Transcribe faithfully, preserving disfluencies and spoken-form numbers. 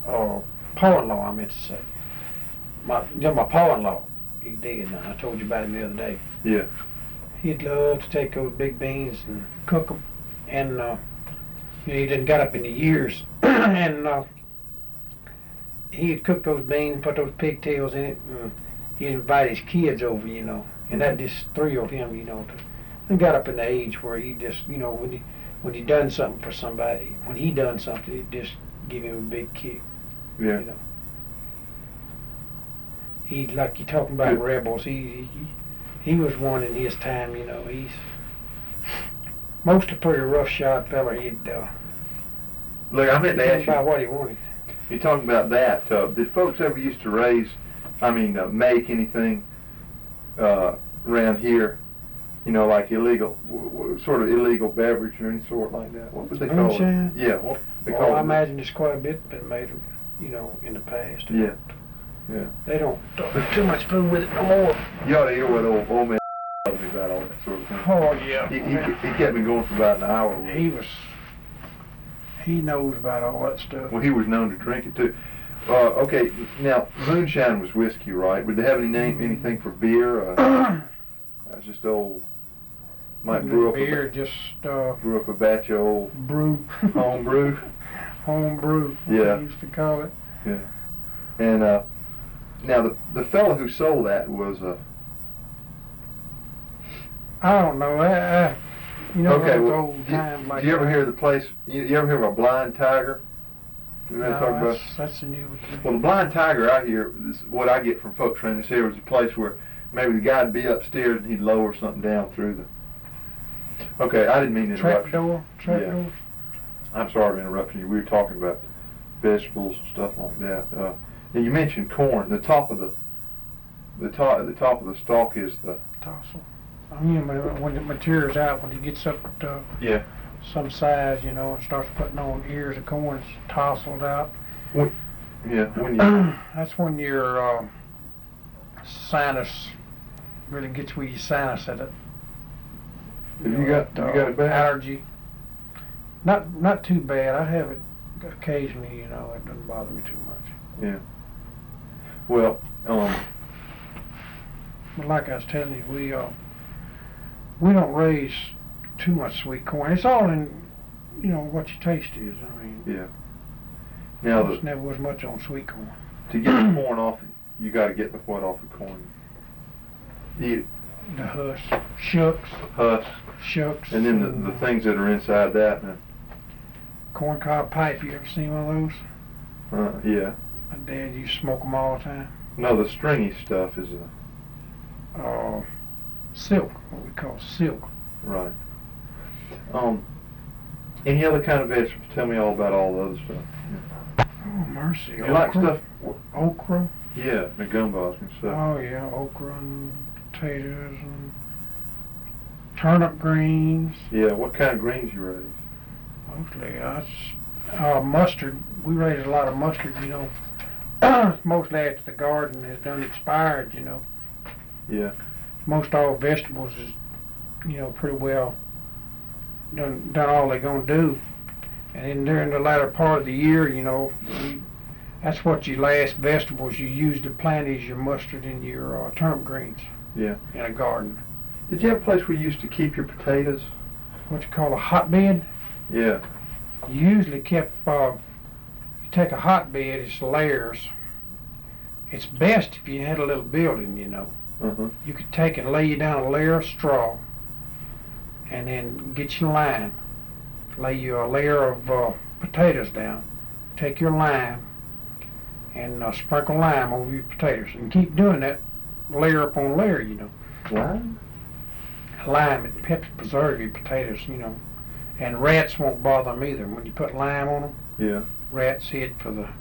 or pa-in-law, I meant to say. My, just my pa-in-law, he's dead now. I told you about him the other day. Yeah. He'd love to take those big beans and cook them, and uh, you know, he done got up in the years, and uh, he'd cook those beans, put those pigtails in it, and he'd invite his kids over, you know, and that just thrilled him, you know. To, and got up in the age where he just, you know, when he when he done something for somebody, when he done something, it just give him a big kick. Yeah. You know. He, like you talking about Good. rebels, he, he he was one in his time, you know. He's most a pretty rough shod fella. He'd uh, look. I meant to ask you about what he wanted. You talking about that? Uh, did folks ever used to raise, I mean, uh, make anything uh, around here? You know, like illegal, w- w- sort of illegal beverage or any sort like that. What would they call Moonshine? it? Yeah. What they well, call I it? imagine there's quite a bit been made, you know, in the past. Yeah. Yeah. They don't do too much food with it no more. You ought to hear what old, old man told me about all that sort of thing. Oh, yeah. He, he, he kept me going for about an hour. He was, he knows about all that stuff. Well, he was known to drink it, too. Uh, okay, now, moonshine was whiskey, right? Would they have any name, anything for beer? Uh, that's just old, might brew up beer, a, just, uh... brew up a batch of old... brew. Home brew? Home brew, yeah. they used to call it. Yeah. And, uh, now, the the fellow who sold that was uh I don't know. I, I, you know, okay, those well, old times like do you ever that. hear the place? You, you ever hear of a blind tiger? You No, talk about? that's, that's a new one. Well, the blind tiger I hear, is what I get from folks around this area, is a place where maybe the guy'd be upstairs and he'd lower something down through the. Okay, I didn't mean to interrupt. Trap door, trap yeah. door. I'm sorry for interrupting you. We were talking about vegetables and stuff like that. Uh, and you mentioned corn. The top of the the top the top of the stalk is the tassel. I mean, when it matures out, when it gets up to yeah some size, you know, and starts putting on ears of corn, it's tousled out. When, yeah, when you. That's when your uh, sinus really gets where your sinus at it. Have you got uh, you got it bad? Allergy. Not not too bad. I have it occasionally, you know. It doesn't bother me too much. Yeah. Well, um. But like I was telling you, we uh, we don't raise too much sweet corn. It's all in, you know, what your taste is. I mean. Yeah. Now There the, never was much on sweet corn. to get the corn off, you got to get the what off the corn. The The husk, shucks, husk, shucks. and then the, the things that are inside that. And, corn cob pipe. You ever seen one of those? uh, yeah. My dad used to smoke them all the time. No, the stringy stuff is a Uh, silk, what we call silk. right. Um. Any other kind of vegetables? Tell me all about all the other stuff. Oh, mercy. You like stuff? Okra. Yeah, the gumbo I was gonna say. Oh, yeah, okra and potatoes and turnip greens. Yeah, what kind of greens you raise? Mostly, us. Uh, mustard. We raise a lot of mustard, you know. Mostly after the garden has done expired, you know. Yeah. Most all vegetables is, you know, pretty well done done all they're gonna do. And then during the latter part of the year, you know, we, that's what your last vegetables you use to plant is your mustard and your uh, turnip greens. Yeah. In a garden. Did you have a place where you used to keep your potatoes? What you call a hotbed? Yeah. You usually kept, uh, you take a hotbed, it's layers. It's best if you had a little building, you know. Uh-huh. You could take and lay you down a layer of straw and then get your lime. Lay you a layer of uh, potatoes down. Take your lime and uh, sprinkle lime over your potatoes and keep doing that layer upon layer, you know. Lime? Lime, it helps preserve your potatoes, you know. And rats won't bother them either. When you put lime on them, yeah, rats hit for the